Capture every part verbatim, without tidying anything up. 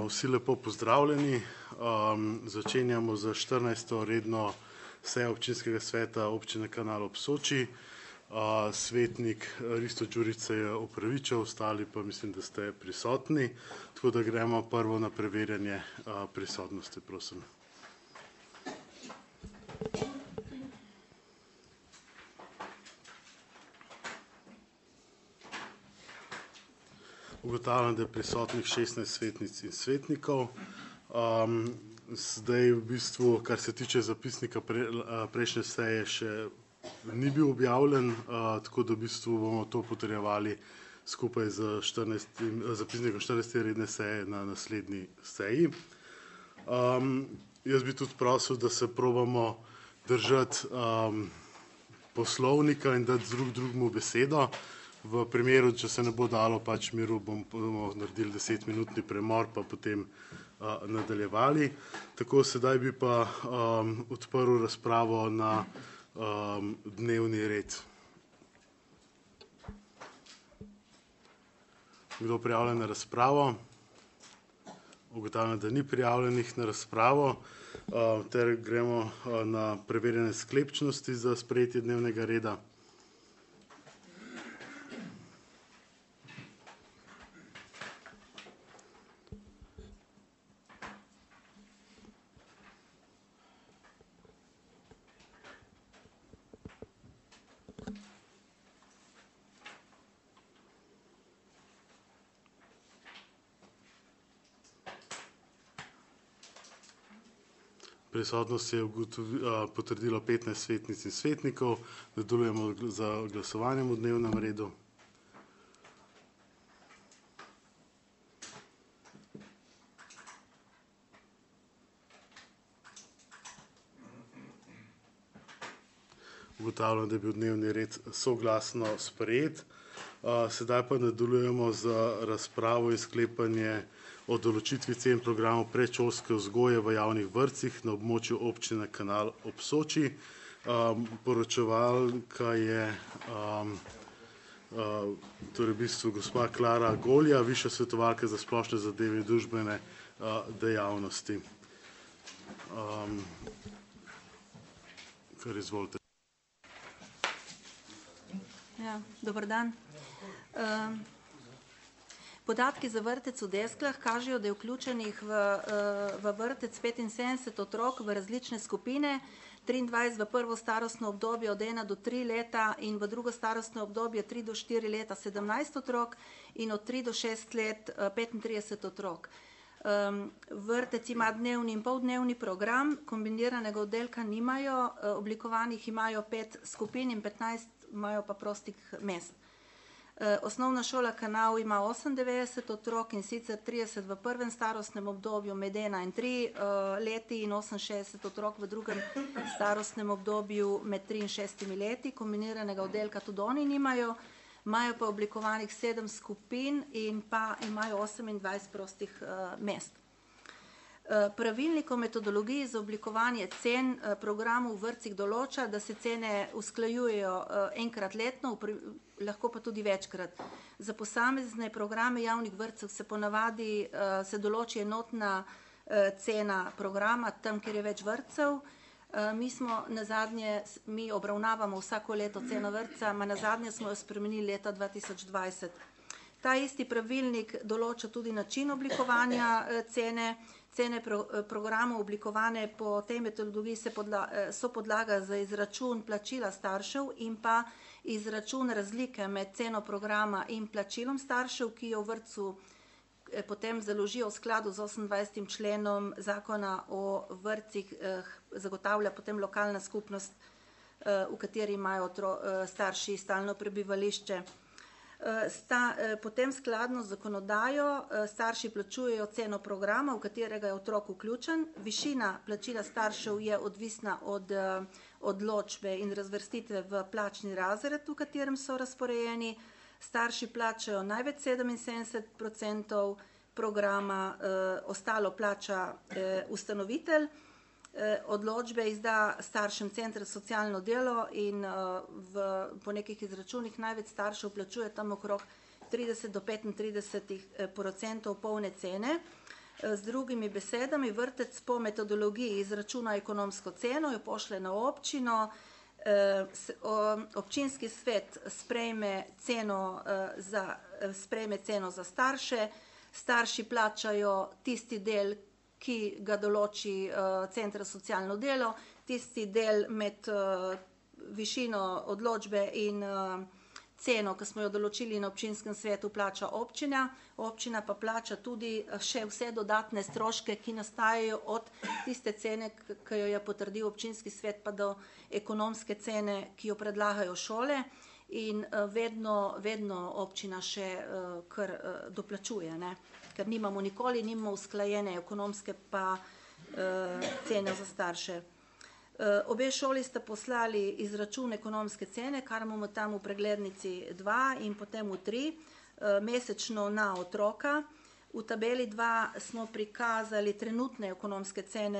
Vsi lepo pozdravljeni. Um, začenjamo za štirinajsto redno sejo občinskega sveta občine Kanal ob Soči. Uh, svetnik Risto Đurić se je opravičil, ostali pa mislim, da ste prisotni. Tako da gremo prvo na preverjanje uh, prisotnosti, prosim. Ugotavljam, da je prisotnih šestnajst svetnic in svetnikov. Um, zdaj v bistvu, kar se tiče zapisnika pre, prejšnje seje, še ni bil objavljen, uh, tako da v bistvu bomo to potrjevali skupaj z zapisnikom štirinajste redne seje na naslednji seji. Um, jaz bi tudi prosil, da se probamo držati um, poslovnika in dati drug drugemu besedo. V primeru, če se ne bo dalo, pač miru bomo naredili desetminutni premor, pa potem uh, nadaljevali. Tako, sedaj bi pa um, odprl razpravo na um, dnevni red. Kdo prijavljen na razpravo? Ugotavljam, da ni prijavljenih na razpravo, uh, ter gremo uh, na preverjanje sklepčnosti za sprejetje dnevnega reda. Prisotnost je potrdilo petnajst svetnic in svetnikov. Nadaljujemo za glasovanjem v dnevnem redu. Ugotavljam, da je bil dnevni red soglasno sprejet. Sedaj pa nadaljujemo za razpravo in sklepanje o določitvi cen programov predšolske vzgoje v javnih vrtcih na območju občine Kanal ob Soči. Um, poročevalka je um, uh, torej v bistvu gospa Klara Golja, višja svetovalka za splošne zadeve in družbene uh, dejavnosti. Um, kar izvolite. Ja, dober dan. Um, Podatki za vrtec v Desklah kažejo, da je vključenih v, v vrtec petinsedemdeset otrok v različne skupine, triindvajset v prvo starostno obdobje od ena do tri leta in v drugo starostno obdobje tri do štiri leta sedemnajst otrok in od tri do šest let petintrideset otrok. Vrtec ima dnevni in poldnevni program, kombiniranega oddelka nimajo, oblikovanih imajo pet skupin in petnajst imajo pa prostih mest. Osnovna šola Kanal ima osemindevetdeset otrok in sicer trideset v prvem starostnem obdobju med ena in tri leti in oseminšestdeset otrok v drugem starostnem obdobju med tri in šestimi leti. Kombiniranega oddelka tudi oni nimajo, imajo pa oblikovanih sedem skupin in pa imajo osemindvajset prostih mest. Pravilnik o metodologiji za oblikovanje cen programov v vrtcih določa, da se cene usklajujejo enkrat letno, lahko pa tudi večkrat. Za posamezne programe javnih vrtcev se ponavadi se določi enotna cena programa, tam, kjer je več vrtcev. Mi smo nazadnje, mi obravnavamo vsako leto ceno vrtca, ma nazadnje smo jo spremenili leta dva tisoč dvajset. Ta isti pravilnik določa tudi način oblikovanja cene. Cene pro, programov oblikovane po tej metodologiji se podla, so podlaga za izračun plačila staršev in pa izračun razlike med ceno programa in plačilom staršev, ki jo v vrtcu potem založijo v skladu z osemindvajsetim členom zakona o vrtcih, zagotavlja potem lokalna skupnost, v kateri imajo otro, starši stalno prebivališče. Sta, potem skladno z zakonodajo starši plačujejo ceno programa, v katerega je otrok vključen. Višina plačila staršev je odvisna od odločbe in razvrstitve v plačni razred, v katerem so razporejeni. Starši plačajo največ sedeminsedemdeset procentov programa, ostalo plača ustanovitelj. Odločbe izda staršem Center za socialno delo in v, po nekih izračunih največ staršev plačuje tam okrog trideset do petintrideset procentov polne cene. Z drugimi besedami, vrtec po metodologiji izračuna ekonomsko ceno, jo pošle na občino, občinski svet sprejme ceno za, sprejme ceno za starše, starši plačajo tisti del, ki ga določi Center za socialno delo, tisti del med višino odločbe in ceno, ki smo jo določili na občinskem svetu, plača občina, občina pa plača tudi še vse dodatne stroške, ki nastajajo od tiste cene, ki jo je potrdil občinski svet, pa do ekonomske cene, ki jo predlagajo šole, in vedno, vedno občina še kar doplačuje, ne? Ker nimamo nikoli, nimamo usklajene ekonomske pa cene za starše. Obe šoli sta poslali izračun ekonomske cene, kar imamo tam v preglednici dva in potem v tri, mesečno na otroka. V tabeli dva smo prikazali trenutne ekonomske cene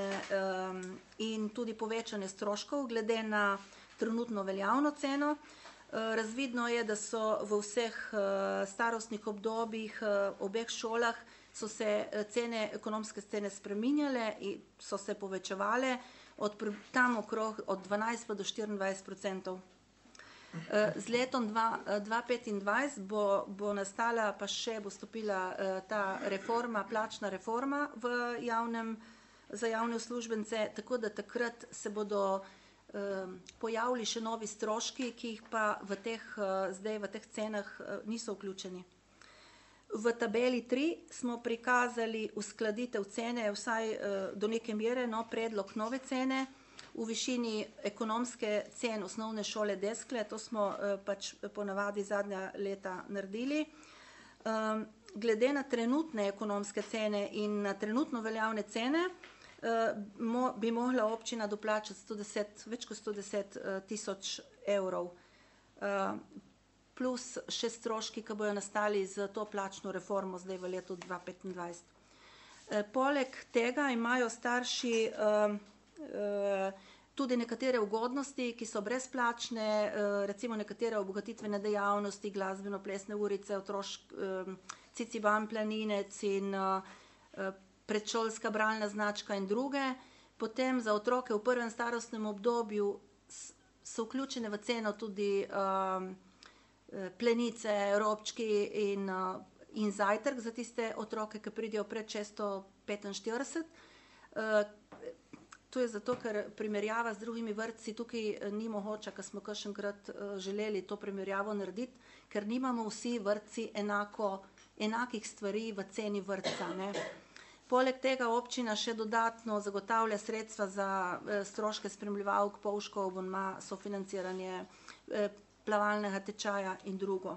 in tudi povečanje stroškov glede na trenutno veljavno ceno. Razvidno je, da so v vseh starostnih obdobjih obeh šolah so se cene, ekonomske cene spreminjale in so se povečevale od tam okrog od dvanajst pa do štiriindvajset procentov. Z letom dva petindvajset bo, bo nastala pa še bo stopila ta reforma, plačna reforma v javnem, za javne uslužbence, tako da takrat se bodo pojavili še novi stroški, ki jih pa v teh, zdaj v teh cenah niso vključeni. V tabeli tri smo prikazali uskladitev cene, vsaj do neke mere, no, predlog nove cene v višini ekonomske cen osnovne šole Deskle, to smo pač ponavadi zadnja leta naredili. Glede na trenutne ekonomske cene in na trenutno veljavne cene bi mogla občina doplačati sto deset, več kot sto deset tisoč evrov. Plus še stroški, ki bojo nastali z to plačno reformo zdaj v letu dva petindvajset. Poleg tega imajo starši tudi nekatere ugodnosti, ki so brezplačne, recimo nekatere obogativne dejavnosti, glasbeno-plesne urice, ciciban planinec in predšolska bralna značka in druge. Potem za otroke v prvem starostnem obdobju so vključene v ceno tudi plenice, robčki in, in zajtrk za tiste otroke, ki pridejo pred šeststo petinštirideset. To je zato, ker primerjava z drugimi vrtci tukaj ni mogoča, ker smo kakšenkrat želeli to primerjavo narediti, ker nimamo vsi vrtci enako, enakih stvari v ceni vrtca, ne. Poleg tega občina še dodatno zagotavlja sredstva za stroške spremljevalk, pouškov, abonma, sofinanciranje plavalnega tečaja in drugo.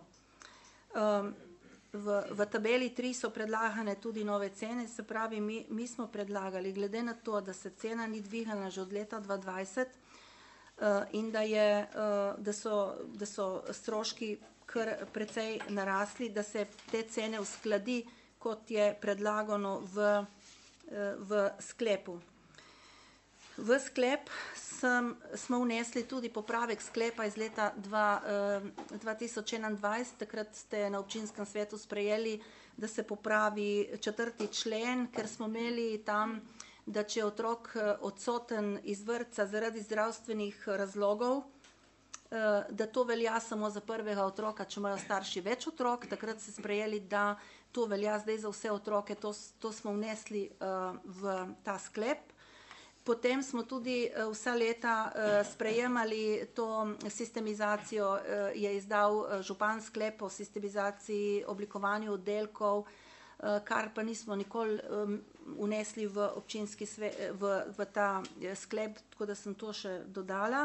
V, v tabeli tri so predlagane tudi nove cene, se pravi, mi, mi smo predlagali, glede na to, da se cena ni dvigala že od leta dva dvajset in da, je, da, so, da so stroški kar precej narasli, da se te cene uskladi, kot je predlagano v, v sklepu. V sklep sem, smo vnesli tudi popravek sklepa iz leta dva tisoč enaindvajset, takrat ste na občinskem svetu sprejeli, da se popravi četrti člen, ker smo imeli tam, da če je otrok odsoten iz vrtca zaradi zdravstvenih razlogov, da to velja samo za prvega otroka, če imajo starši več otrok, takrat ste sprejeli, da to velja zdaj za vse otroke, to, to smo vnesli v ta sklep. Potem smo tudi vsa leta sprejemali to sistemizacijo, je izdal župan sklep o sistemizaciji, oblikovanju oddelkov, kar pa nismo nikoli vnesli v občinski svet, v, v ta sklep, tako da sem to še dodala.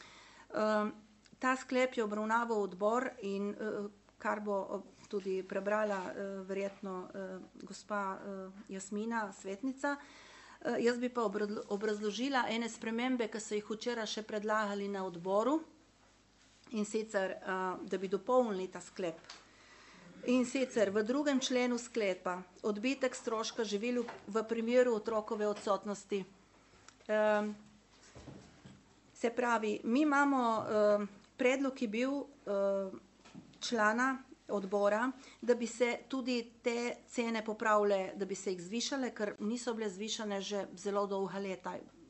Ta sklep je obravnaval odbor in kar bo tudi prebrala verjetno gospa Jasmina, svetnica. Jaz bi pa obrazložila ene spremembe, ki so jih včeraj še predlagali na odboru, in sicer, da bi dopolnili ta sklep. In sicer v drugem členu sklepa odbitek stroška živil v primeru otrokove odsotnosti. Se pravi, mi imamo, predlog je bil člana odbora, da bi se tudi te cene popravile, da bi se jih zvišale, ker niso bile zvišane že zelo dolga leta.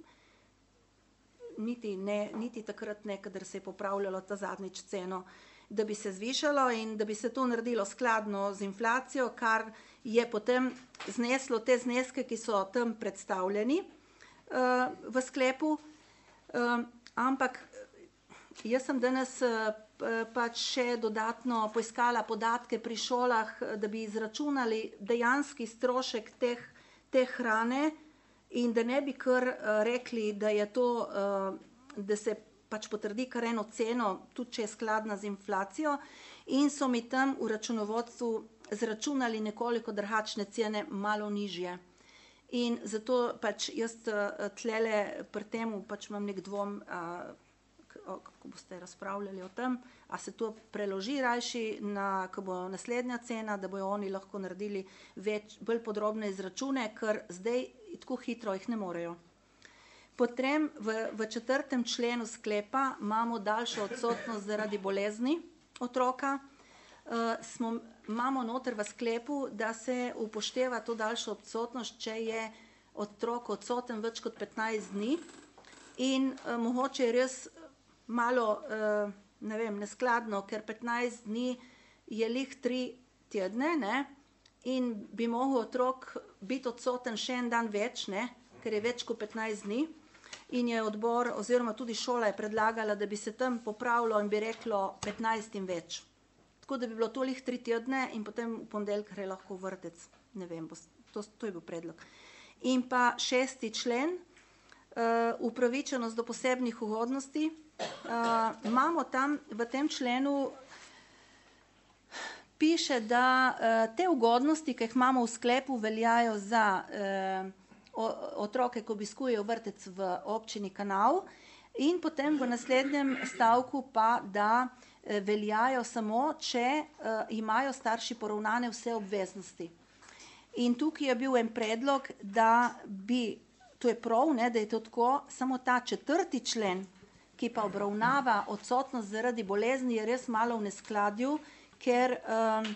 Niti, ne, niti takrat ne, kadar se je popravljalo ta zadnjič ceno, da bi se zvišalo in da bi se to naredilo skladno z inflacijo, kar je potem zneslo te zneske, ki so tam predstavljeni uh, v sklepu. Uh, ampak jaz sem danes uh, pač še dodatno poiskala podatke pri šolah, da bi izračunali dejanski strošek teh, te hrane in da ne bi kar uh, rekli, da je to, uh, da se pač potrdi kar eno ceno, tudi če je skladna z inflacijo, in so mi tam v računovodstvu zračunali nekoliko drugačne cene, malo nižje. In zato pač jaz uh, tlele pri temu pač imam nek dvom, uh, kako boste razpravljali o tem, a se to preloži rajši, na, ko bo naslednja cena, da bojo oni lahko naredili več, bolj podrobne izračune, ker zdaj tako hitro jih ne morejo. Potem v, v četrtem členu sklepa imamo daljšo odsotnost zaradi bolezni otroka. Uh, smo, imamo noter v sklepu, da se upošteva to daljšo odsotnost, če je otrok odsoten več kot petnajst dni in uh, mogoče je res malo, uh, ne vem, neskladno, ker petnajst dni je lih tri tedne, ne, in bi mogel otrok biti odsoten še en dan več, ne, ker je več kot petnajst dni. In je odbor oziroma tudi šola je predlagala, da bi se tam popravilo in bi reklo petnajst in več. Tako da bi bilo to lih tri tedne in potem v ponedeljek gre lahko v vrtec. Ne vem, to, to je bil predlog. In pa šesti člen, uh, upravičenost do posebnih ugodnosti. Uh, imamo tam v tem členu, piše, da uh, te ugodnosti, ki jih imamo v sklepu, veljajo za uh, otroke, ko obiskujejo vrtec v občini Kanal, in potem v naslednjem stavku pa, da veljajo samo, če uh, imajo starši poravnane vse obveznosti. In tukaj je bil en predlog, da bi, to je prav, ne, da je to tako, samo ta četrti člen, ki pa obravnava odsotnost zaradi bolezni, je res malo v neskladju, ker um,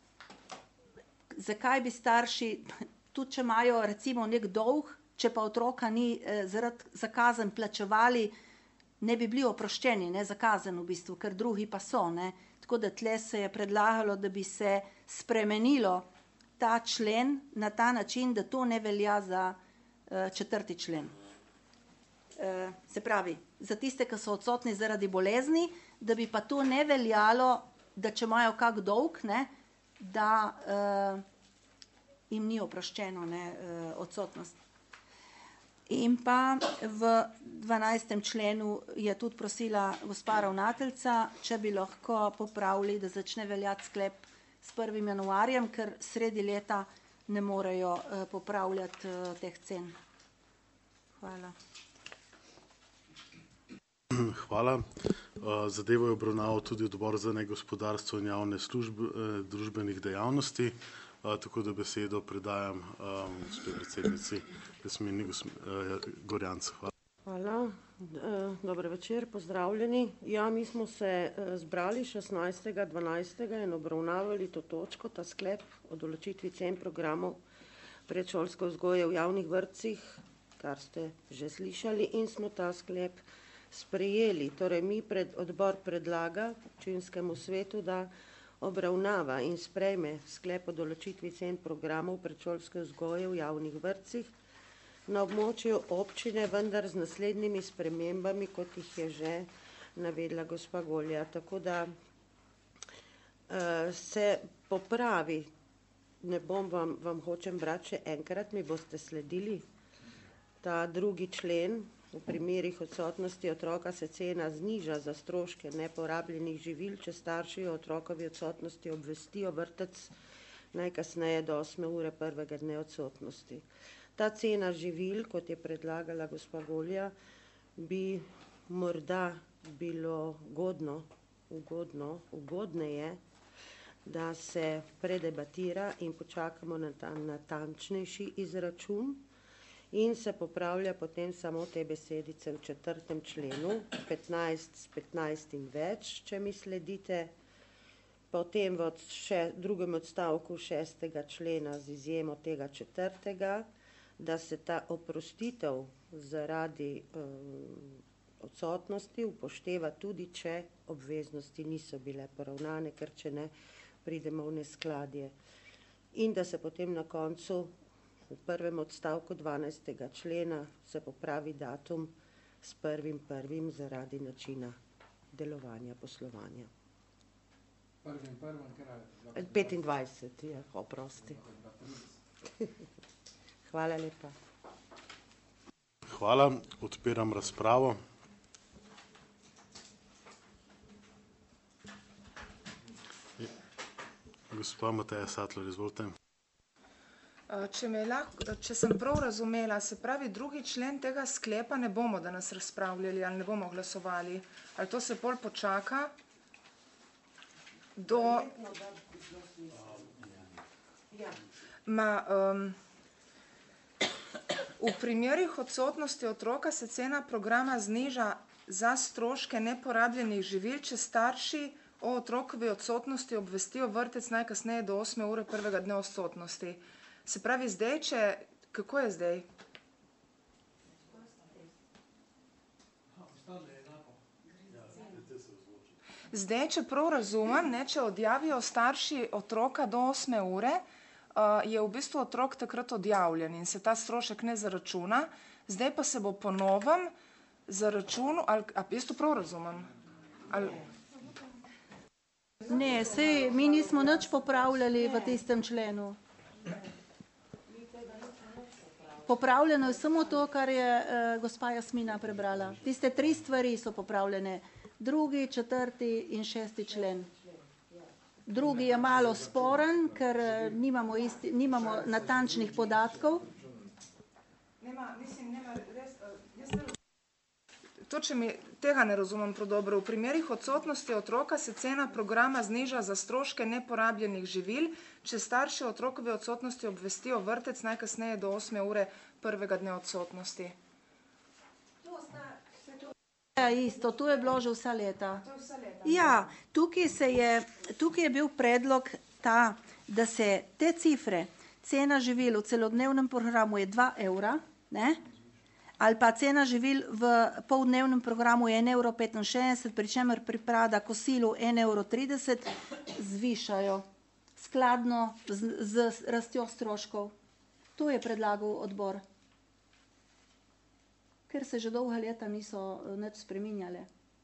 zakaj bi starši, tudi če imajo recimo nek dolg, če pa otroka ni eh, zaradi zakazan plačevali, ne bi bili oproščeni, ne, zakazan v bistvu, ker drugi pa so, ne. Tako da tle se je predlagalo, da bi se spremenilo ta člen na ta način, da to ne velja za uh, četrti člen. Uh, se pravi, za tiste, ki so odsotni zaradi bolezni, da bi pa to ne veljalo, da če imajo kak dolg, ne, da uh, jim ni oproščeno, ne, uh, odsotnost. In pa v dvanajstem členu je tudi prosila gospa ravnateljica, če bi lahko popravili, da začne veljati sklep s prvim januarjem, ker sredi leta ne morejo uh, popravljati uh, teh cen. Hvala. Hvala. Uh, zadevo je obravnaval tudi odbor za negospodarstvo in javne službe, uh, družbenih dejavnosti. Uh, tako da besedo predajam um, gospe predsednici Jasmini uh, Gorjanc. Hvala. Hvala. Dober večer, pozdravljeni. Ja, mi smo se zbrali šestnajstega dvanajstega in obravnavali to točko, ta sklep o določitvi cen programov predšolske vzgoje v javnih vrtcih, kar ste že slišali, in smo ta sklep sprejeli. Torej, mi pred odbor predlaga občinskemu svetu, da obravnava in sprejme sklep o določitvi cen programov predšolske vzgoje v javnih vrtcih na območju občine, vendar z naslednjimi spremembami, kot jih je že navedla gospa Golja. Tako da uh, se popravi, ne bom vam, vam hočem brati še enkrat, mi boste sledili, ta drugi člen. V primerih odsotnosti otroka se cena zniža za stroške neporabljenih živil, če starši o otrokovi odsotnosti obvestijo vrtec najkasneje do osme ure prvega dne odsotnosti. Ta cena živil, kot je predlagala gospa Golja, bi morda bilo godno, ugodno, ugodneje, da se predebatira in počakamo na ta natančnejši izračun, in se popravlja potem samo te besedice v četrtem členu, petnajst s petnajst in več, če mi sledite, potem v od še, drugem odstavku šestega člena z izjemo tega četrtega, da se ta oprostitev zaradi um, odsotnosti upošteva tudi, če obveznosti niso bile poravnane, ker če ne, pridemo v neskladje. In da se potem na koncu v prvem odstavku dvanajstega člena se popravi datum s prvim prvim zaradi načina delovanja poslovanja. Prvim prvim, kaj je? petindvajset, je, oprosti. Hvala lepa. Hvala, odpiram razpravo. Gospa Mateja Sattler, izvolite. Če, me lahko, če sem prav razumela, se pravi, drugi člen tega sklepa ne bomo danes razpravljali ali ne bomo glasovali. Ali to se pol počaka do... Ma, um, v primerih odsotnosti otroka se cena programa zniža za stroške neporabljenih živil, če starši o otrokovi odsotnosti obvestijo vrtec najkasneje do osme ure prvega dne odsotnosti. Se pravi, zdaj, če, kako je zdaj? Zdaj, če prav razumem, ne, če odjavijo starši otroka do osme ure, uh, je v bistvu otrok takrat odjavljen in se ta strošek ne zaračuna, zdaj pa se bo po novem zaračunal, ali a jaz to prav razumem? Ali... Ne, sej mi nismo nič popravljali v tistem členu. Popravljeno je samo to, kar je uh, gospa Jasmina prebrala. Tiste tri stvari so popravljene. Drugi, četrti in šesti člen. Drugi je malo sporen, ker nimamo, isti, nimamo natančnih podatkov. Nema, mislim, nema, res, jaz ne to, če mi tega ne razumem prav dobro. V primerih odsotnosti otroka se cena programa zniža za stroške neporabljenih živil, če starši otrokove odsotnosti obvestijo vrtec najkasneje do osme ure prvega dne odsotnosti. Isto, to je bilo že vsa leta. Ja, tukaj, se je, tukaj je bil predlog ta, da se te cifre, cena živil v celodnevnem programu je dva evra, ne? Ali pa cena živil v poldnevnem programu je en evro petinšestdeset, pri čemer pripada kosilu en evro trideset, zvišajo skladno z, z rastjo stroškov. To je predlagal odbor. Ker se že dolga leta niso nič spreminjale.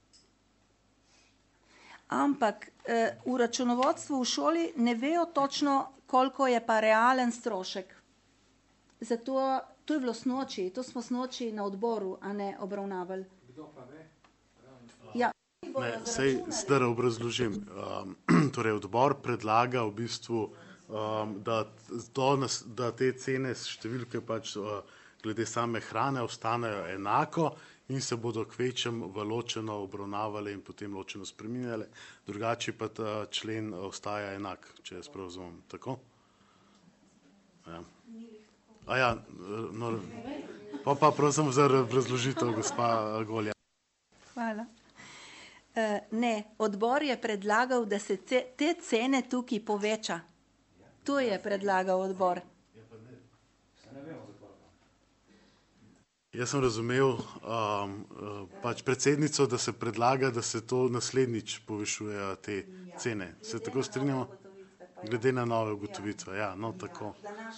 Ampak eh, v računovodstvu v šoli ne vejo točno, koliko je pa realen strošek. Zato to je bilo snoči, to smo snoči na odboru, a ne obravnavali. Kdo pa ve? Ja. Ne, sej zdaj obrazložim. Um, torej odbor predlaga v bistvu, um, da, do nas, da te cene številke pač uh, glede same hrane ostanejo enako in se bodo kvečem v ločeno obravnavale in potem ločeno spreminjale. Drugače pa ta člen ostaja enak, če jaz prav razumem. Tako? Ja. A ja, no, pa pa prosim za razložitev, gospa Golja. Hvala. Uh, ne, odbor je predlagal, da se ce, te cene tukaj poveča. To je predlagal odbor. Jaz sem razumel um, pač predsednico, da se predlaga, da se to naslednjič povešujejo te cene. Se tako strinjamo? Glede na nove ugotovitve, ja, no tako.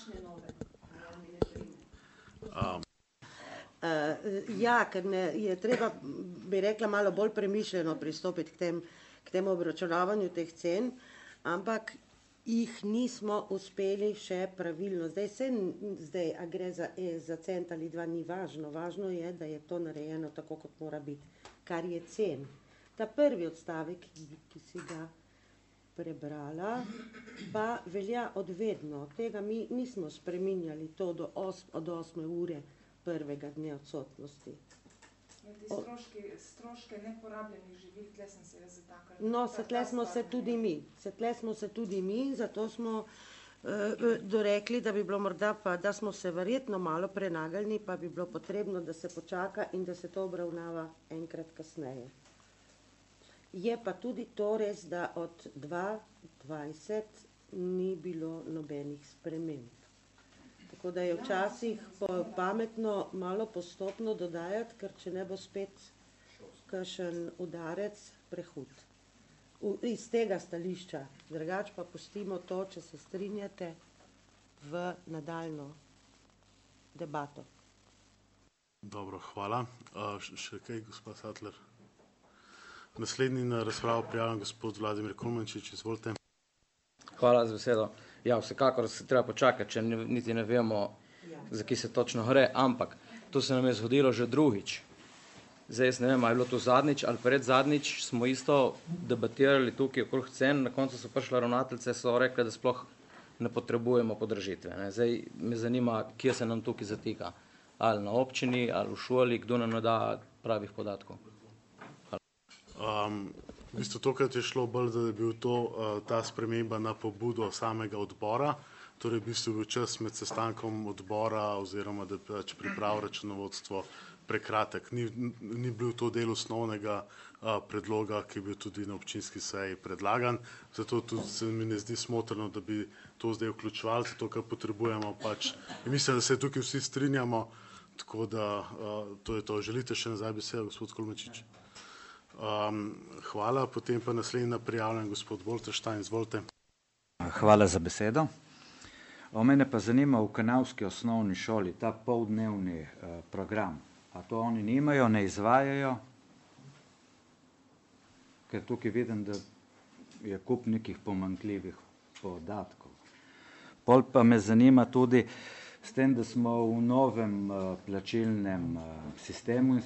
Um. Uh, ja, ker ne, je treba, bi rekla, malo bolj premišljeno pristopiti k, tem, k temu obračunavanju teh cen, ampak jih nismo uspeli še pravilno. Zdaj, se, zdaj a gre za, e, za cent ali dva, ni važno. Važno je, da je to narejeno tako, kot mora biti, kar je cen. Ta prvi odstavek, ki, ki si ga prebrala, pa velja odvedno. Tega mi nismo spreminjali to do, os, od osme ure prvega dne odsotnosti. Stroški, stroške neporabljenih živil, tle sem se jaz zatakala. No, se tle smo se tudi mi. Se tle smo se tudi mi, zato smo uh, dorekli, da bi bilo morda pa, da smo se verjetno malo prenagalni, pa bi bilo potrebno, da se počaka in da se to obravnava enkrat kasneje. Je pa tudi to res, da od dva dvajset ni bilo nobenih sprememb. Tako da je včasih pametno malo postopno dodajati, ker če ne bo spet kakšen udarec prehud. Iz tega stališča. Drugače pa pustimo to, če se strinjate, v nadaljno debato. Dobro, hvala. Še kaj, gospod Sattler? Naslednji na razpravo prijavljen gospod Vladimir Kolmančič, izvolite. Hvala za besedo. Ja, vsekakor se treba počakati, če niti ne vemo, za ki se točno gre, ampak to se nam je zgodilo že drugič. Zdaj, jaz ne vem, ali je bilo to zadnjič ali pred zadnjič, smo isto debatirali tukaj okrog cen, na koncu so prišle ravnateljice, so rekli, da sploh ne potrebujemo podražitve. Ne. Zdaj me zanima, kje se nam tukaj zatika. Ali na občini, ali v šoli, kdo nam ne da pravih podatkov. Um, v bistvu tokrat je šlo bolj, da je bil to, uh, ta sprememba na pobudo samega odbora, torej v bistvu bil čas med sestankom odbora oziroma da pač priprav računovodstvo prekratek. Ni, ni bil to del osnovnega uh, predloga, ki je bil tudi na občinski seji predlagan, zato tudi se mi ne zdi smotrno, da bi to zdaj vključevali, zato kar potrebujemo pač. In mislim, da se tukaj vsi strinjamo, tako da uh, to je to. Želite še nazaj besedo, gospod Kolmančič? Um, hvala, potem pa naslednji prijavljen gospod Wolterstein, izvolite. Hvala za besedo. O mene pa zanima v kanalski osnovni šoli ta poldnevni uh, program. A to oni nimajo, ne izvajajo? Ker tukaj vidim, da je kup nekih pomanjkljivih podatkov. Pol pa me zanima tudi s tem, da smo v novem uh, plačilnem uh, sistemu.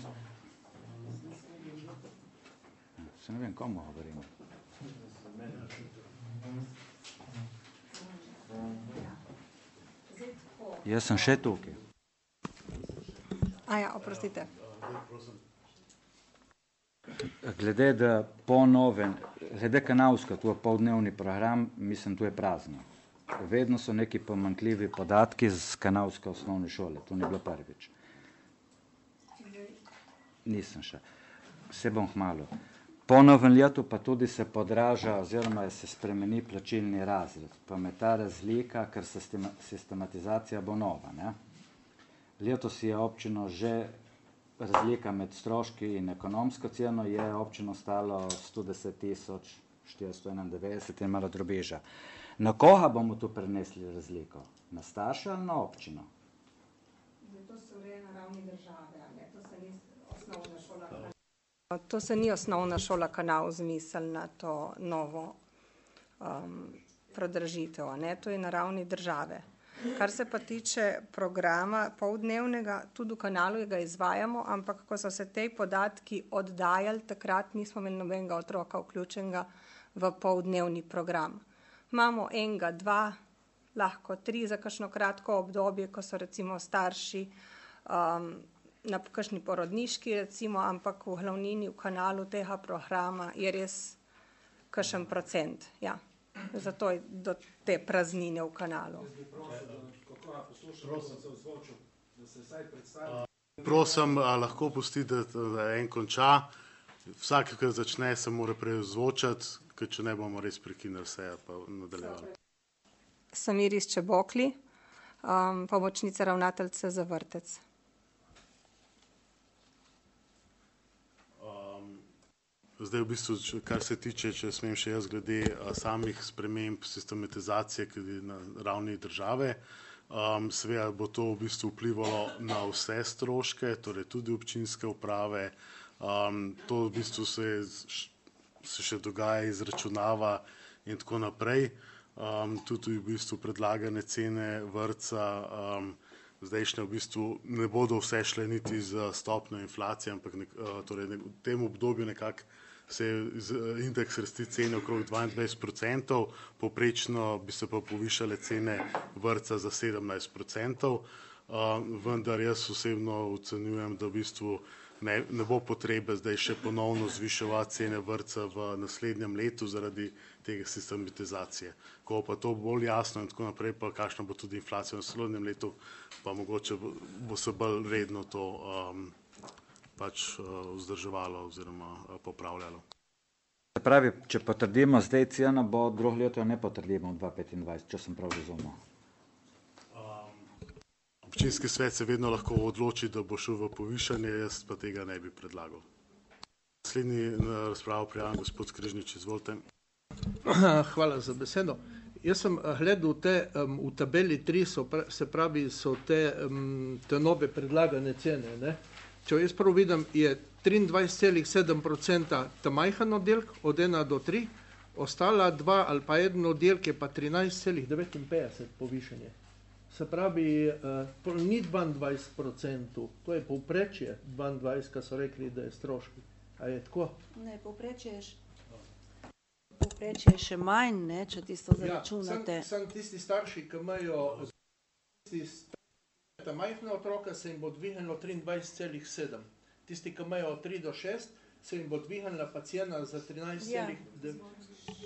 Se ne vem, komu govorimo. Jaz sem še tukaj. A ja, oprostite. Glede, da po novem, glede kanalska, tu je poldnevni program, mislim, tu je prazno. Vedno so neki pomanjkljivi podatki z kanalske osnovne šole. To ni bilo prvič. Nisem še. Se bom hmalo. Po novem letu pa tudi se podraža oziroma se spremeni plačilni razred. Pa me ta razlika, ker sistematizacija bo nova. Ne? Letos je občino že razlika med stroški in ekonomsko ceno je občino stalo sto deset tisoč štiristo enaindevetdeset in malo drobeža. Na koga bomo tu prenesli razliko? Na starša ali na občino? To se ureja na ravni države, a ne? To se ni osnovna šola. To se ni osnovna šola Kanal zmisel na to novo um, predražitev, a ne? To je na ravni države. Kar se pa tiče programa poldnevnega, tudi v Kanalu ga izvajamo, ampak ko so se te podatki oddajali, takrat nismo imeli nobenega otroka vključenega v poldnevni program. Imamo enega, dva, lahko tri za kakšno kratko obdobje, ko so recimo starši um, na kakšni porodniški recimo, ampak v glavnini v Kanalu tega programa je res kakšen procent, ja. Zato je do te praznine v Kanalu. Prosim, a lahko pustite, da en konča. Vsak, ki začne, se mora preozvočati, ker če ne bomo res prekinili sejo pa nadaljevali. Sem Iris Čebokli, um, pomočnica ravnateljice za vrtec. Zdaj v bistvu, kar se tiče, če smem še jaz glede a, samih sprememb sistematizacije, ki je na ravni države, um, seveda bo to v bistvu vplivalo na vse stroške, torej tudi občinske uprave. Um, to v bistvu se, se še dogaja, izračunava in tako naprej. Um, tudi v bistvu predlagane cene vrtca um, zdajšnje v bistvu ne bodo vse šle niti za stopnjo inflacije, ampak nek, uh, torej nek, v tem obdobju nekako se je indeks rasti cene okrog dvaindvajset procentov, povprečno bi se pa povišale cene vrtca za sedemnajst procentov, uh, vendar jaz osebno ocenjujem, da v bistvu ne, ne bo potrebe zdaj še ponovno zviševati cene vrtca v naslednjem letu zaradi tega sistematizacije. Ko pa to bolj jasno in tako naprej, pa kakšna bo tudi inflacija v naslednjem letu, pa mogoče bo, bo se bolj redno to um, pač uh, vzdrževalo oziroma uh, popravljalo. Se pravi, če potrdimo zdaj ceno, bo drugo leto ne potrdimo v dva petindvajset, če sem prav razumel. Občinski svet se vedno lahko odloči, da bo šel v povišanje, jaz pa tega ne bi predlagal. Naslednji na razpravo prijavljen gospod Križnič, izvolite. Hvala za besedo. Jaz sem gledal te, um, v tabeli tri, so, se pravi, so te, um, te nove predlagane cene. Ne? Če jaz prav vidim, je triindvajset celih sedem procenta ta majhen oddelek od ena do tri, ostala dva ali pa en oddelek je pa trinajst celih devetinpetdeset povišanje. Se pravi, uh, ni dvaindvajset procentov, to je povprečje dvaindvajset, ko so rekli, da je stroški. A je tako? Ne, povprečje je, povprečje je še manj, ne, če tisto zaračunate. Ja, sem, sem tisti starši, ki imajo tisti majhne otroke, se jim bo dvignilo triindvajset celih sedem. Tisti, ki imajo od tri do šest, se jim bo dvignila pa cena za trinajst celih devet.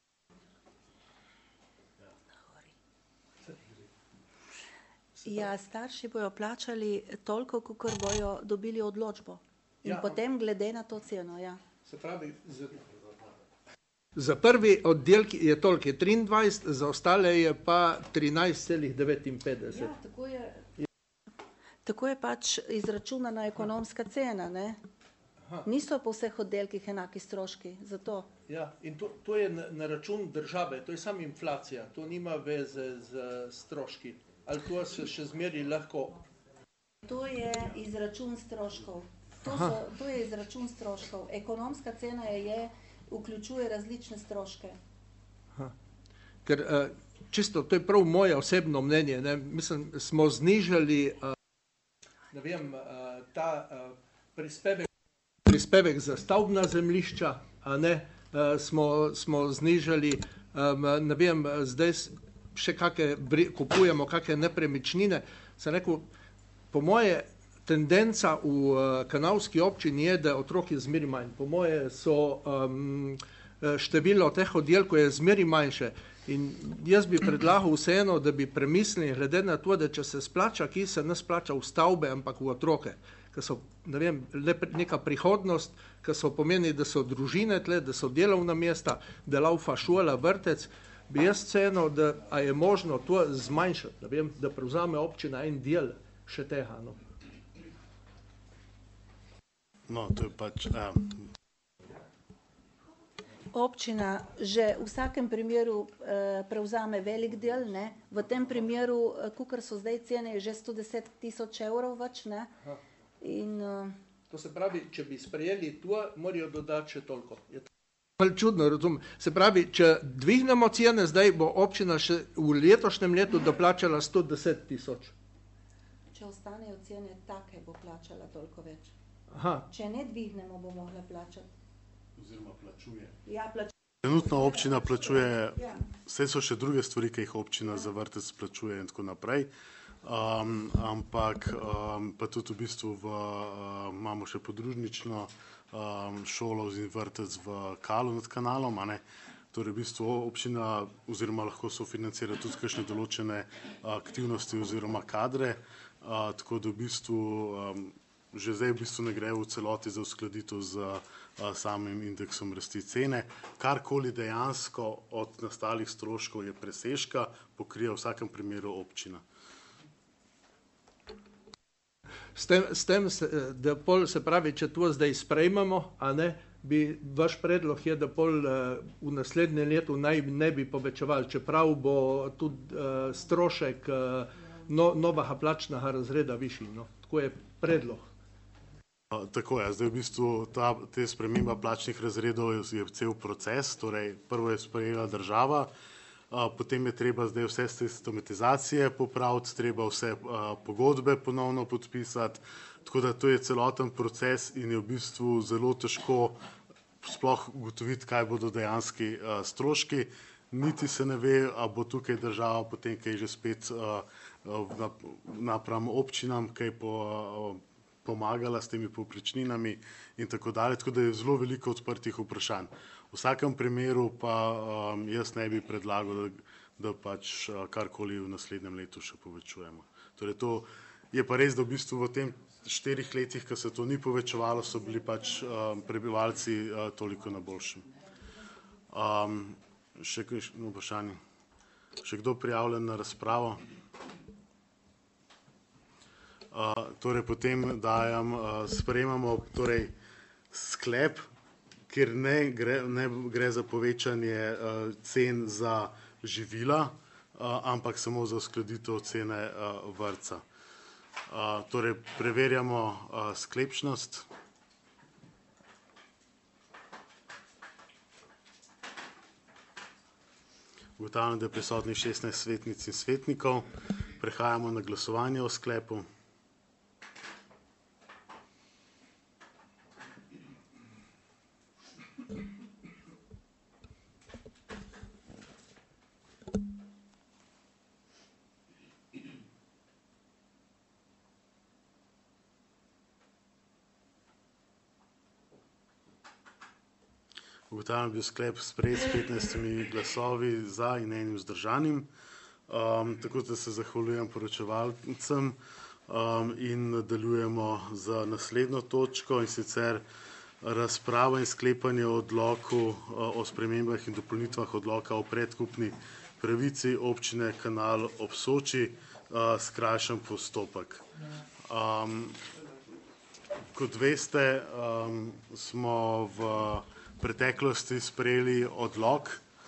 Ja, starši bojo plačali toliko, kolikor bojo dobili odločbo. In Ja. potem glede na to ceno, ja. Se pravi, za, za prvi oddelek je toliko, je triindvajset, za ostale je pa trinajst celih devetinpetdeset. Ja, tako je. Tako je pač izračunana ekonomska cena, ne? Niso po vseh oddelkih enaki stroški, zato. Ja, in to, to je na, na račun države, to je samo inflacija, to nima veze z stroški. Ali to se še zmeri lahko? To je izračun stroškov. To, so, to je izračun stroškov. Ekonomska cena je, je vključuje različne stroške. Aha. Ker uh, čisto, to je prav moje osebno mnenje, ne? Mislim, smo znižali uh, ne vem, uh, ta uh, prispevek, prispevek za stavbna zemljišča, a ne, uh, smo, smo znižali, um, ne vem, zdaj še kakšne, kupujemo kakšne nepremičnine. Sem rekel, po moje tendenca v uh, kanalski občini je, da otrok je zmeri manj. Po moje so um, število teh oddelkov je zmeri manjše. In jaz bi predlagal vseeno, da bi premislili glede na to, da če se splača, ki se ne splača v stavbe, ampak v otroke, ki so, ne vem, le neka prihodnost, ki so pomeni, da so družine tle, da so delovna mesta, da laufa šola, vrtec, bi jaz vseeno, da a je možno to zmanjšati, ne vem, da prevzame občina en del še tega. No, No, to je pač... Eh, Občina že v vsakem primeru eh, prevzame velik del, ne? V tem primeru, eh, kakor so zdaj cene, je že sto deset tisoč evrov več, ne? In, eh, to se pravi, če bi sprejeli to, morajo dodati še toliko. Je to malo čudno, razumem. Se pravi, če dvignemo cene, zdaj bo občina še v letošnjem letu doplačala sto deset tisoč. če ostanejo cene take, bo plačala toliko več. Aha. Če ne dvignemo, bo mogla plačati. Oziroma plačuje. Ja, plačuje. Trenutno občina plačuje, vse so še druge stvari, ki jih občina za vrtec plačuje in tako naprej, um, ampak um, pa tudi v bistvu v, uh, imamo še podružnično um, šolo in vrtec v Kalu nad kanalom, a ne? Torej v bistvu občina oziroma lahko sofinancira tudi kakšne določene aktivnosti oziroma kadre, uh, tako da v bistvu um, že zdaj v bistvu ne gre v celoti za uskladitev z uh, samim indeksom rasti cene. Karkoli dejansko od nastalih stroškov je presežka, pokrije v vsakem primeru občina. S tem, s tem se, da pol se pravi, če to zdaj sprejmemo, a ne, bi vaš predlog je, da pol uh, v naslednjem letu naj ne bi povečevali, čeprav bo tudi uh, strošek uh, no, novega plačnega razreda višji. No. Tako je predlog. Uh, tako je, zdaj v bistvu ta, te sprememba plačnih razredov je, je cel proces, torej prvo je sprejela država, uh, potem je treba zdaj vse sistematizacije popraviti, treba vse uh, pogodbe ponovno podpisati, tako da to je celoten proces in je v bistvu zelo težko sploh ugotoviti, kaj bodo dejanski uh, stroški. Niti se ne ve, a bo tukaj država potem kaj že spet uh, uh, napram občinam, kaj po, uh, pomagala s temi povprečninami in tako dalje, tako da je zelo veliko odprtih vprašanj. V vsakem primeru pa um, jaz ne bi predlagal, da, da pač uh, karkoli v naslednjem letu še povečujemo. Torej to je pa res, da v bistvu v tem štirih letih, ko se to ni povečevalo, so bili pač uh, prebivalci uh, toliko na boljšem. Um, še kakšno vprašanje? Še kdo prijavljen na razpravo? Uh, torej potem dajam, uh, sprejemamo torej sklep, kjer ne gre, ne gre za povečanje uh, cen za živila, uh, ampak samo za uskladitev cene uh, vrtca. Uh, torej preverjamo uh, sklepčnost. Ugotavljam, da je prisotnih šestnajst svetnic in svetnikov. Prehajamo na glasovanje o sklepu. Ugotavljam, da je bil sklep sprejet s petnajstimi glasovi za in enim vzdržanim. Um, tako da se zahvaljujem poročevalcem um, in nadaljujemo z naslednjo točko, in sicer razprava in sklepanje o odloku uh, o spremembah in dopolnitvah odloka o predkupni pravici občine Kanal ob Soči, uh, skrajšan postopek. Um, kot veste, um, smo v preteklosti sprejeli odlok,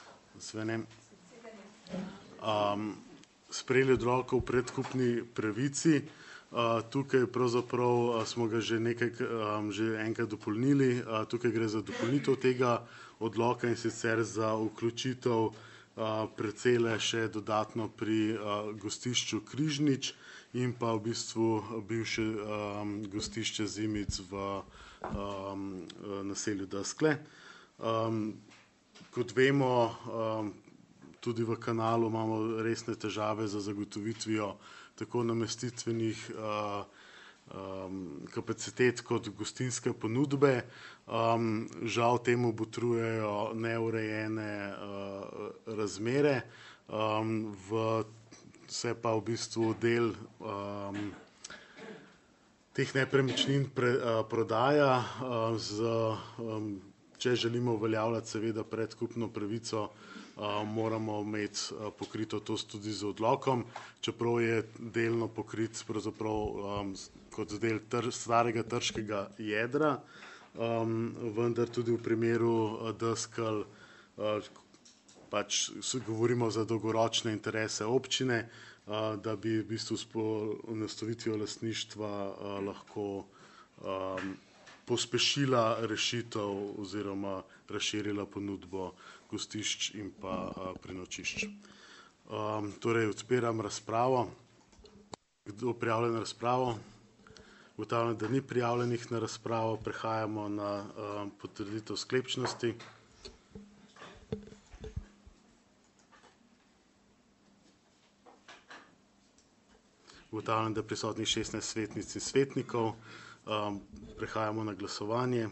um, sprejeli odlok o predkupni pravici. Uh, tukaj pravzaprav smo ga že nekaj, um, že enkrat dopolnili. Uh, tukaj gre za dopolnitev tega odloka, in sicer za vključitev uh, parcele še dodatno pri uh, gostišču Križnič in pa v bistvu bivše um, gostišče Zimic v um, naselju Deskle. Um, kot vemo, um, tudi v Kanalu imamo resne težave za zagotovitvijo tako namestitvenih uh, um, kapacitet kot gostinske ponudbe. Um, žal temu botrujejo neurejene uh, razmere, um, v, se pa v bistvu del um, teh nepremičnin pre, uh, prodaja uh, z um, Če želimo uveljavljati seveda predkupno pravico, moramo imeti pokrito to tudi z odlokom, čeprav je delno pokrit pravzaprav kot del starega trškega jedra, vendar tudi v primeru Deskel pač govorimo za dolgoročne interese občine, da bi v bistvu s poenostavitvijo lastništva lahko pospešila rešitev oziroma razširila ponudbo gostišč in pa prenočišč. Um, torej, odpiram razpravo. Kdo prijavljen na razpravo? Ugotavljam, da ni prijavljenih na razpravo. Prehajamo na um, potrditev sklepčnosti. Ugotavljam, da je prisotnih šestnajst svetnic in svetnikov. Um, prehajamo na glasovanje.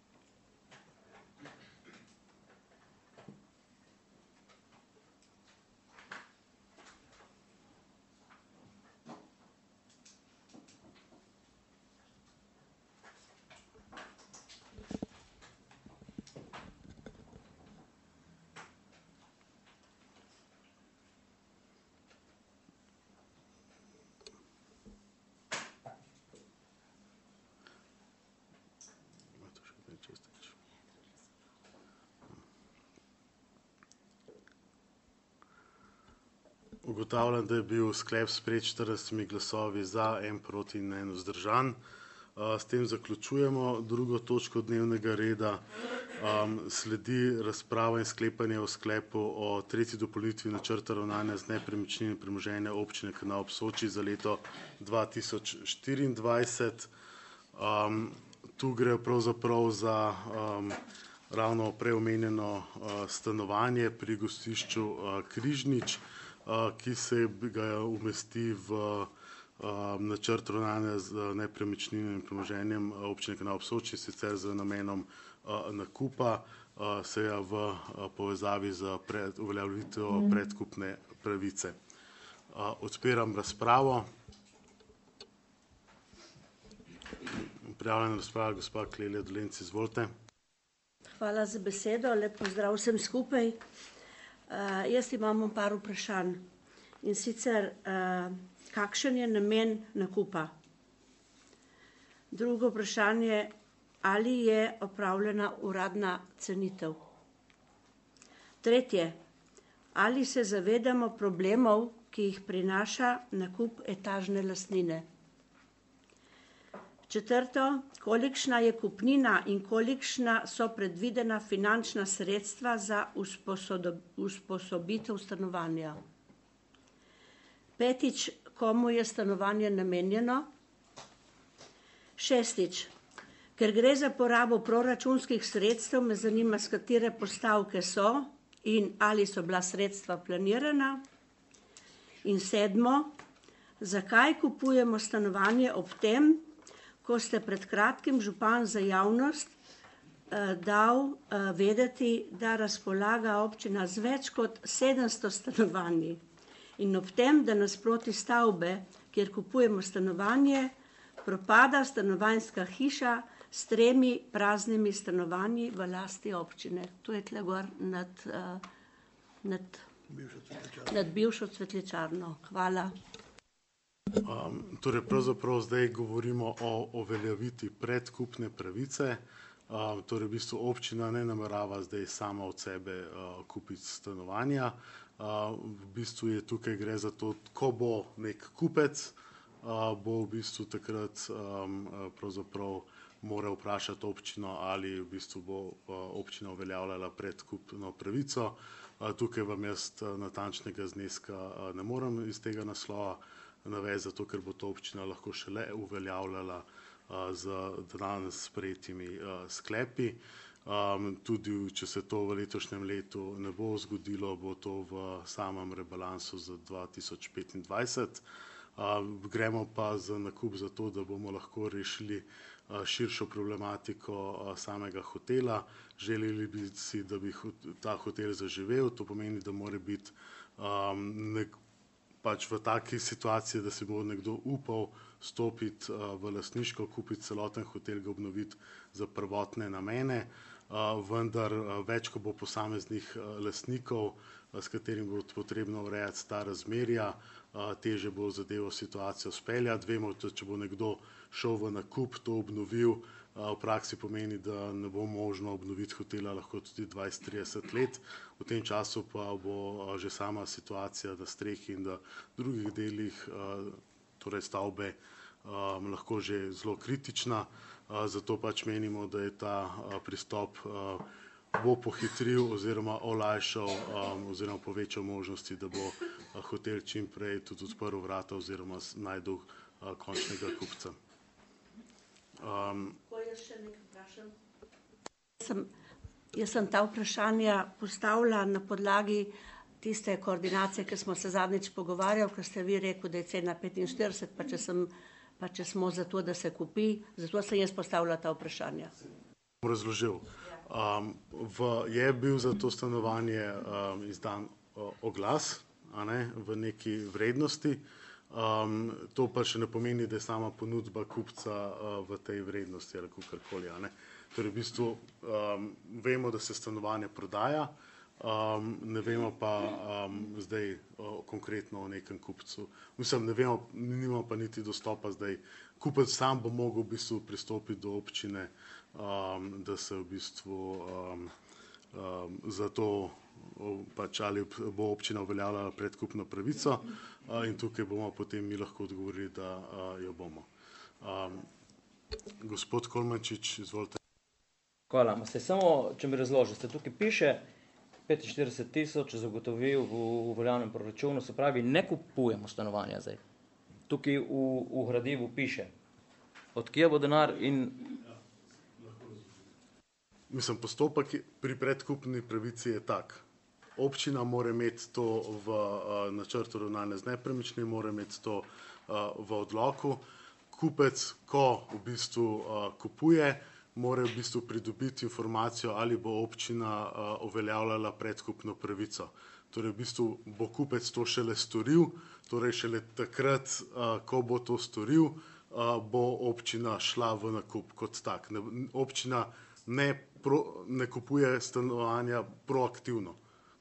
Ugotavljam, da je bil sklep sprejet s štirinajstimi glasovi za, en proti in en vzdržan. S tem zaključujemo drugo točko dnevnega reda. Sledi razprava in sklepanje o sklepu o tretji dopolnitvi načrta ravnanja z nepremičninami premoženja občine Kanal ob Soči za leto dva tisoč štiriindvajset. Tu gre pravzaprav za ravno prej omenjeno stanovanje pri gostišču Križnič, ki se ga umesti v načrt ravnanja z nepremičninami in premoženjem občine Kanal ob Soči, sicer z namenom nakupa, seja v povezavi z uveljavitvijo predkupne pravice. Odpiram razpravo. Prijavljena razprava, gospa Klelja Dolenc, izvolite. hvala za besedo, lep pozdrav vsem skupaj. Uh, jaz imam par vprašanj. In sicer, uh, kakšen je namen nakupa? Drugo vprašanje, ali je opravljena uradna cenitev? Tretje, ali se zavedamo problemov, ki jih prinaša nakup etažne lastnine? Četrto, kolikšna je kupnina in kolikšna so predvidena finančna sredstva za usposobitev stanovanja? Petič, komu je stanovanje namenjeno? Šestič, ker gre za porabo proračunskih sredstev, me zanima, s katere postavke so in ali so bila sredstva planirana. In sedmo, zakaj kupujemo stanovanje ob tem, ko ste pred kratkim župan za javnost eh, dal eh, vedeti, da razpolaga občina z več kot sedemsto stanovanji. In ob tem, da nasproti stavbe, kjer kupujemo stanovanje, propada stanovanjska hiša s tremi praznimi stanovanji v lasti občine. To je tle gor nad, uh, nad, nad bivšo cvetličarno. Hvala. Um, torej, pravzaprav zdaj govorimo o uveljavitvi predkupne pravice. Um, torej, v bistvu občina ne namerava zdaj sama od sebe uh, kupiti stanovanja. Uh, v bistvu je tukaj gre za to, ko bo nek kupec, uh, bo v bistvu takrat um, pravzaprav mora vprašati občino, ali v bistvu bo uh, občina uveljavljala predkupno pravico. Uh, tukaj vam jaz uh, natančnega zneska uh, ne morem iz tega naslova navesti, zato ker bo to občina lahko šele uveljavljala uh, z danes sprejetimi uh, sklepi. Um, tudi če se to v letošnjem letu ne bo zgodilo, bo to v samem rebalansu za dva tisoč petindvajset. Uh, gremo pa za nakup za to, da bomo lahko rešili uh, širšo problematiko uh, samega hotela. Želeli bi si, da bi hot, ta hotel zaživel, to pomeni, da mora biti um, nek, pač v taki situaciji, da si bo nekdo upal stopiti uh, v lastniško, kupiti celoten hotel, ga obnoviti za prvotne namene, uh, vendar uh, več, ko bo posameznih uh, lastnikov, uh, s katerim bo potrebno urejati ta razmerja, uh, teže bo zadevo situacijo speljati. Vemo, da če bo nekdo šel v nakup, to obnovil, v praksi pomeni, da ne bo možno obnoviti hotela lahko tudi dvajset trideset let. V tem času pa bo že sama situacija na strehi in na drugih delih torej stavbe lahko že zelo kritična. Zato pač menimo, da je ta pristop bo pohitril oziroma olajšal oziroma povečal možnosti, da bo hotel čim prej tudi odprl vrata oziroma najdel končnega kupca. Um, jaz še nekaj vprašam? Jaz sem, jaz sem ta vprašanja postavila na podlagi tiste koordinacije, ki smo se zadnjič pogovarjali, ker ste vi rekel, da je cena petinštirideset, pa če, sem, pa če smo za to, da se kupi, zato sem jaz postavila ta vprašanja. Razložil. Um, v, je bil za to stanovanje um, izdan uh, oglas, a ne, v neki vrednosti. Um, to pa še ne pomeni, da je sama ponudba kupca uh, v tej vrednosti ali kakorkoli. Torej, v bistvu um, vemo, da se stanovanje prodaja, um, ne vemo pa um, zdaj uh, konkretno o nekem kupcu. Mislim, ne vemo, nimamo pa niti dostopa zdaj. Kupec sam bo mogel v bistvu pristopiti do občine, um, da se v bistvu um, um, za to pač ali bo občina uveljavljala predkupno pravico in tukaj bomo potem mi lahko odgovorili, da jo bomo. Um, gospod Kolmančič, izvolite. Hvala. Se samo, če mi razložite, se tukaj piše petinštirideset tisoč zagotovil v uveljavljenem proračunu, se pravi, ne kupujemo stanovanja zdaj. Tukaj v, v gradivu piše, od kje bo denar in... Mislim, postopek pri predkupni pravici je tak. Občina mora imeti to v uh, načrtu ravnanja z nepremičnimi, mora imeti to uh, v odloku. Kupec, ko v bistvu uh, kupuje, mora v bistvu pridobiti informacijo, ali bo občina uh, uveljavljala predkupno pravico. Torej, v bistvu bo kupec to šele storil, torej šele takrat, uh, ko bo to storil, uh, bo občina šla v nakup kot tak. Ne, občina ne pro, ne kupuje stanovanja proaktivno.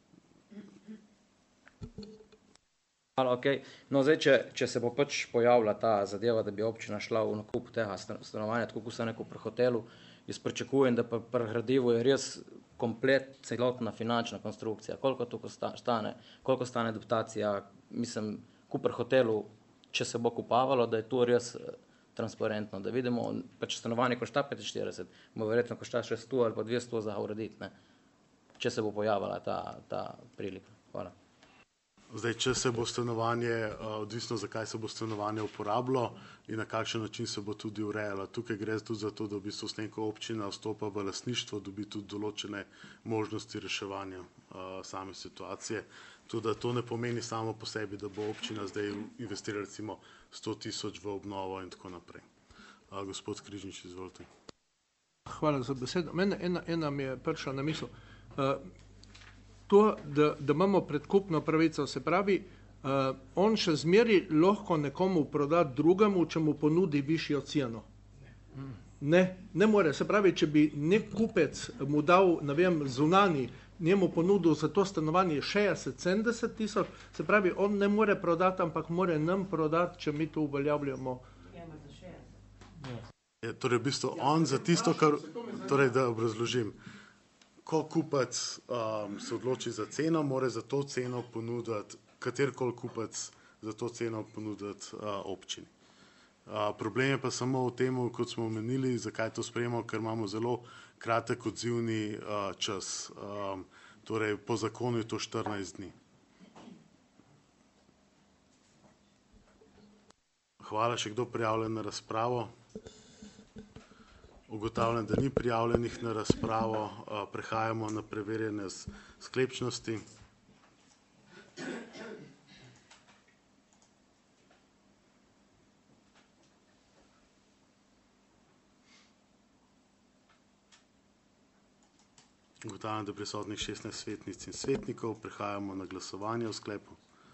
Hvala, okay. No, zdaj, če, če se bo pač pojavila ta zadeva, da bi občina šla v nakup tega stanovanja, tako kot se neko pri hotelu, jaz pričakujem, da pa pri gradivu je res komplet, celotna finančna konstrukcija, koliko to stane, koliko stane adaptacija, mislim, kot pri hotelu, če se bo kupavalo, da je to res transparentno, da vidimo, pač stanovanje košta petinštirideset, bo verjetno košta še sto ali pa dvesto za urediti, ne, če se bo pojavila ta, ta prilika. Hvala. Zdaj, če se bo stanovanje, odvisno zakaj se bo stanovanje uporabilo in na kakšen način se bo tudi urejalo. Tukaj gre tudi za to, da v bistvu s tem, ko občina vstopa v lastništvo, dobi tudi določene možnosti reševanja uh, same situacije. Tudi to ne pomeni samo po sebi, da bo občina zdaj investirala recimo sto tisoč v obnovo in tako naprej. Uh, gospod Križnič, izvolite. Hvala za besedo. Mene ena, ena mi je prišla na misel. Uh, To, da, da imamo predkupno pravico, se pravi, uh, on še zmeri lahko nekomu proda drugemu, če mu ponudi višjo ceno. Ne, ne more. Se pravi, če bi nek kupec mu dal, ne vem, zunani, njemu ponudil za to stanovanje šestdeset sedemdeset tisoč, se pravi, on ne more prodati, ampak more nam prodati, če mi to uveljavljamo. Je, torej, v bistvu on za tisto, kar, torej, da obrazložim. Ko kupec um, se odloči za ceno, mora za to ceno ponuditi, katerkoli kupec za to ceno ponuditi uh, občini. Uh, problem je pa samo v tem, kot smo omenili, zakaj to sprejemamo, ker imamo zelo kratek odzivni uh, čas. Um, torej, po zakonu je to štirinajst dni. Hvala. Še kdo prijavljen na razpravo? Ugotavljam, da ni prijavljenih na razpravo. Prehajamo na preverjanje sklepčnosti. Ugotavljam, da je prisotnih šestnajst svetnic in svetnikov. Prehajamo na glasovanje o sklepu.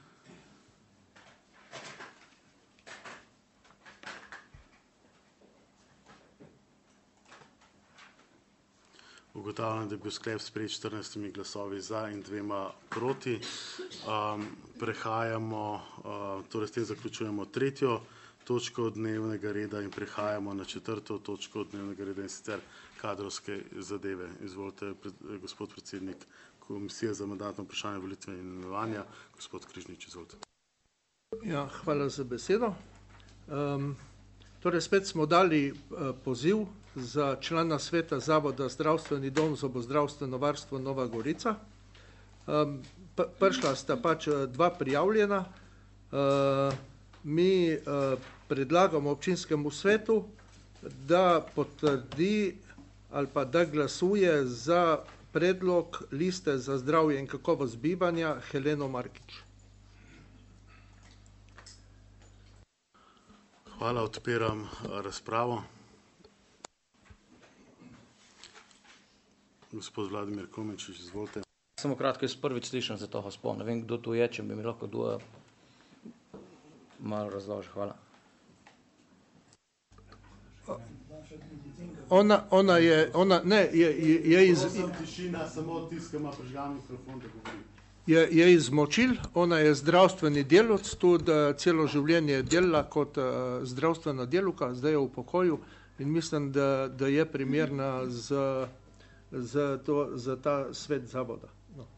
Ugotavljam, da je bil sklep sprejet s štirinajstimi glasovi za in dvema proti. Um, prehajamo, uh, torej s tem zaključujemo tretjo točko dnevnega reda in prehajamo na četrto točko dnevnega reda in sicer kadrovske zadeve. Izvolite, pred, gospod predsednik Komisije za mandatno vprašanje, volitve in imenovanja, gospod Križnič, izvolite. Ja, hvala za besedo. Um, torej spet smo dali uh, poziv za člana sveta Zavoda Zdravstveni dom za zobozdravstveno varstvo Nova Gorica. Um, prišla sta pač dva prijavljena. Uh, mi uh, predlagamo občinskemu svetu, da potrdi ali pa da glasuje za predlog liste za zdravje in kakovost bivanja Heleno Markič. Hvala, odpiram razpravo. Gospod Vladimir Komenčič, izvolite. Samo kratko, jaz prvič slišam za toho spol. Ne vem, kdo tu je, če bi mi lahko kdo malo razložil. Hvala. Ona, ona je, ona, ne, je, je, je iz... Prosim, tišina, samo tiska ima prižgan mikrofon, da govori. Je, je iz Močil, ona je zdravstveni delavec, tudi celo življenje dela kot uh, zdravstvena delavka, zdaj je v pokoju in mislim, da, da je primerna za, za, to, za ta svet zavoda. No.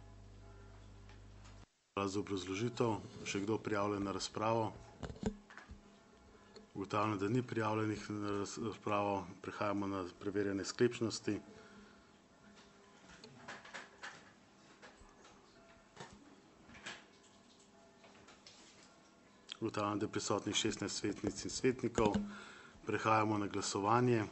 Hvala za obrazložitev. Še kdo prijavljen na razpravo? Ugotavljam, da ni prijavljenih na razpravo. Prehajamo na preverjanje sklepčnosti. Ugotavljam, da je prisotnih šestnajst svetnic in svetnikov. Prehajamo na glasovanje.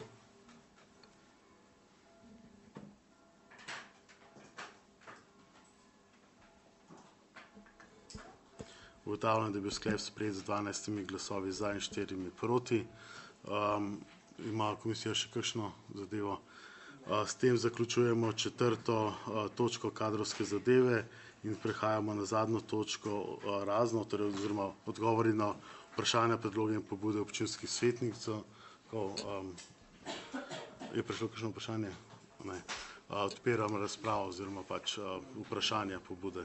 Ugotavljam, da je bil sklep sprejet z dvanajstimi glasovi za in štirimi proti. Um, ima komisija še kakšno zadevo? Uh, s tem zaključujemo četrto uh, točko kadrovske zadeve in prehajamo na zadnjo točko uh, razno, torej oziroma odgovori na vprašanja, predloge in pobude občinskih svetnikov. Um, je prišlo kakšno vprašanje? Ne. Uh, odpiram razpravo oziroma pač uh, vprašanja, pobude.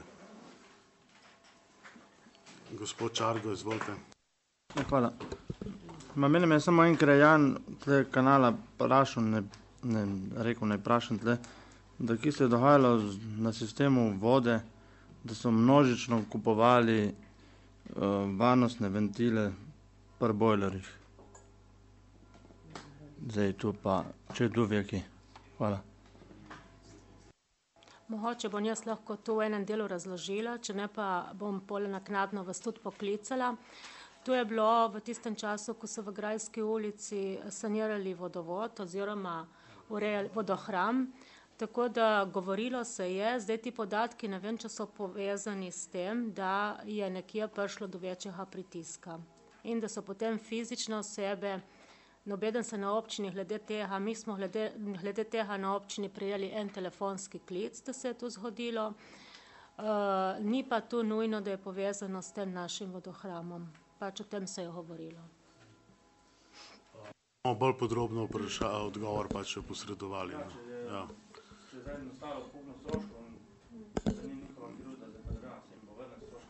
Gospod Čargo, izvolite. Hvala. Ma mene me je samo en krajan tle kanala prašal, ne, ne rekel, ne prašam tle, da ki se je dogajalo na sistemu vode, da so množično kupovali uh, varnostne ventile pri bojlerjih. Zdaj tu pa, če kdo ve ki. Hvala. Mogoče bom jaz lahko to v enem delu razložila, če ne pa bom pol naknadno vas tudi poklicala. To je bilo v tistem času, ko so v Grajski ulici sanirali vodovod oziroma urejali vodohram, tako da govorilo se je, zdaj ti podatki ne vem, če so povezani s tem, da je nekje prišlo do večjega pritiska in da so potem fizične osebe, nobeden se na občini glede tega, mi smo glede, glede tega na občini prijeli en telefonski klic, da se je to zgodilo, uh, ni pa to nujno, da je povezano s tem našim vodohramom, pač o tem se je govorilo. Bolj podrobno vpraša, odgovor pa če posredovali. Ja, če, je, ja. če zdaj nastalo skupno stroško, da ni njihova krivda za država, se jim bo vrne stroško.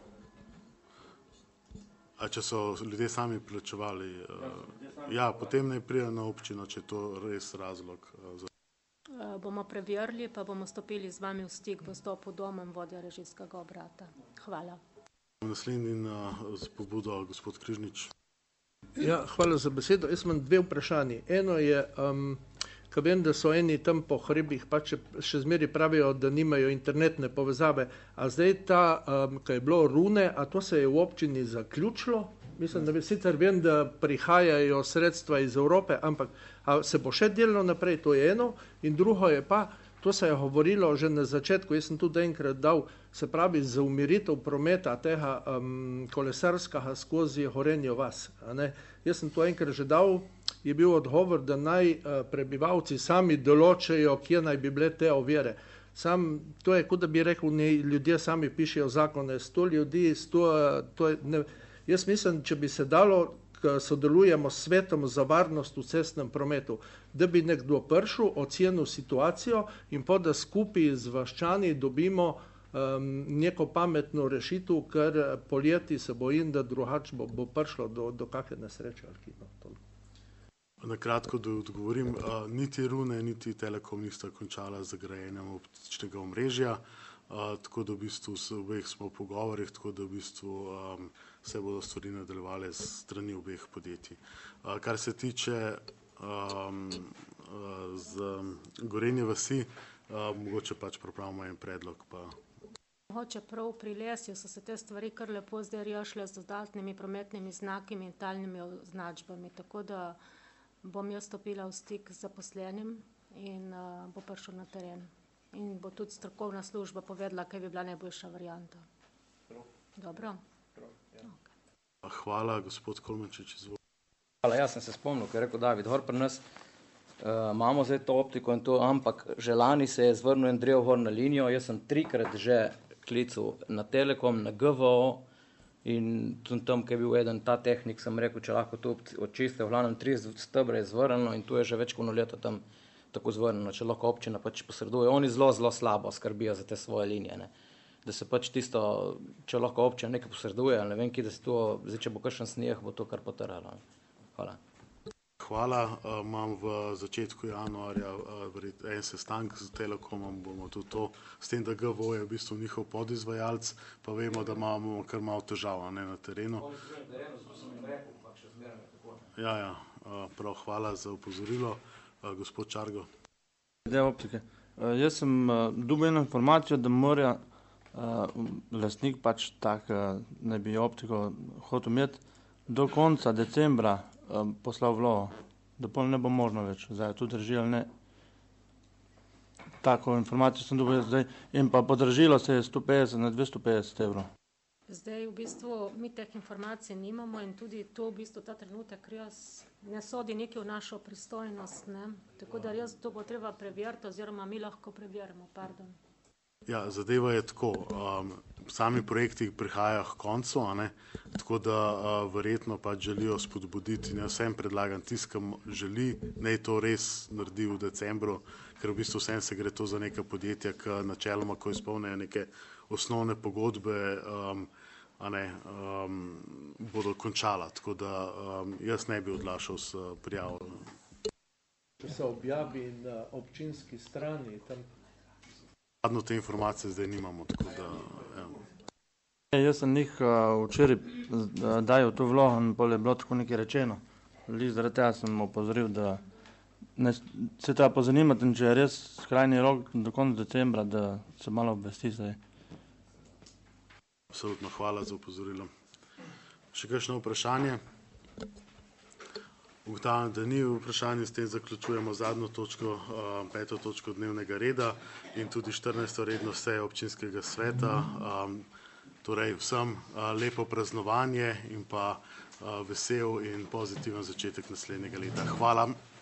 A če so ljudje sami plačevali, ja, sami ja potem ne pride na občino, če je to res razlog. Za... Bomo preverili, pa bomo stopili z vami v stik v stopu domem vodja režijskega obrata. Hvala. Naslednji z pobudo gospod Križnič. Ja, hvala za besedo. Jaz imam dve vprašanji. Eno je, um, ko vem, da so eni tam po hribih, pa če še zmeri pravijo, da nimajo internetne povezave, a zdaj ta, um, ko je bilo rune, a to se je v občini zaključilo? Mislim, da sicer vem, da prihajajo sredstva iz Evrope, ampak a se bo še delno naprej, to je eno. In drugo je pa, to se je govorilo že na začetku, jaz sem tudi enkrat dal, se pravi, za umiritev prometa tega um, kolesarskega skozi Gorenjo vas. A ne? Jaz sem to enkrat že dal, je bil odgovor, da naj uh, prebivalci sami določajo, kje naj bi bile te ovire. Sam, to je, kot da bi rekel, ne, ljudje sami pišejo zakone, sto ljudi, sto, to je, ne, jaz mislim, če bi se dalo, sodelujemo s svetom za varnost v cestnem prometu, da bi nekdo prišel, ocenil situacijo in pa da skupaj z vaščani dobimo um, neko pametno rešitev, ker poljeti se bojim, da drugače bo, bo prišlo do, do kakšne nesreče. Na kratko, da odgovorim, uh, niti Rune, niti Telekom nista končala z grajenjem optičnega omrežja, uh, tako da v bistvu s obeh smo v pogovorih, tako da v bistvu um, se bodo stvari nadaljevale s strani obeh podjetij. Uh, kar se tiče um, uh, z Gorenje vasi, uh, mogoče pač pripravimo en predlog. Pa. Mogoče prav pri lesju so se te stvari kar lepo zdaj rešile z dodatnimi prometnimi znaki in talnimi označbami, tako da bom jaz stopila v stik z zaposlenim in uh, bo prišel na teren. In bo tudi strokovna služba povedala, kaj bi bila najboljša varianta. Dobro? Hvala, gospod Kolmenčič, izvolite. Hvala, jaz sem se spomnil, ker je rekel David, hor pri nas uh, imamo zdaj to optiko in to, ampak že lani se je zvrnil en drev hor na linijo, jaz sem trikrat že klical na Telekom, na G V O in tudi tam, ki je bil eden ta tehnik, sem rekel, če lahko to očiste, v glavnem tri stebre je zvrnjeno in tu je že več kot leto tam tako zvrnjeno, če lahko občina pač posreduje. Oni zelo, zelo slabo skrbijo za te svoje linije, ne. Da se pač tisto, če lahko občina nekaj posreduje, ali ne vem, ki da se to, zdaj, če bo kakšen snijeh, bo to kar potrjalo. Hvala. Hvala. Uh, imam v začetku januarja uh, en sestank z Telekomom, bomo tudi to, s tem, da G V O je v bistvu njihov podizvajalec, pa vemo, da imamo kar malo težav, ne, na terenu. Ja, ja, uh, prav, hvala za opozorilo. Uh, gospod Čargo. Glede optike. Uh, jaz sem uh, dobil eno informacijo, da mora Uh, lastnik pač tak, uh, ne bi optiko hotel imeti, do konca decembra uh, poslal vlogo, da pol ne bo možno več. Zdaj, tu drži ali ne. Tako informacijo sem dobil zdaj in pa podražilo se je sto petdeset na dvesto petdeset evrov. Zdaj v bistvu mi teh informacij nimamo in tudi to v bistvu ta trenutek res ne sodi nekaj v našo pristojnost, ne. Tako da res to bo treba preveriti oziroma mi lahko preverimo, pardon. Ja, zadeva je tako. Um, sami projekti prihajajo k koncu, a ne, tako da uh, verjetno pač želijo spodbuditi in jaz vsem predlagam tistem, ki želi, naj to res naredi v decembru, ker v bistvu vsem se gre to za neka podjetja, ki načeloma, ko izpolnijo neke osnovne pogodbe, um, a ne, um, bodo končala, tako da um, jaz ne bi odlašal s prijavo. Če se objavi na občinski strani, tam Zadnjo te informacije zdaj nimamo, tako da, ja. Jaz sem njih uh, včeraj uh, dajal to vlogo in pol je bilo tako nekaj rečeno. Lih zaradi tega sem opozoril, da ne, se treba pozanimati, in če je res skrajni rok do konca decembra, da se malo obvesti zdaj. Absolutno, hvala za opozorilo. Še kakšno vprašanje? Ugotavljam, da ni vprašanje, s tem zaključujemo zadnjo točko, peto točko dnevnega reda in tudi štirinajsto redno sejo občinskega sveta. Torej vsem lepo praznovanje in pa vesel in pozitiven začetek naslednjega leta. Hvala.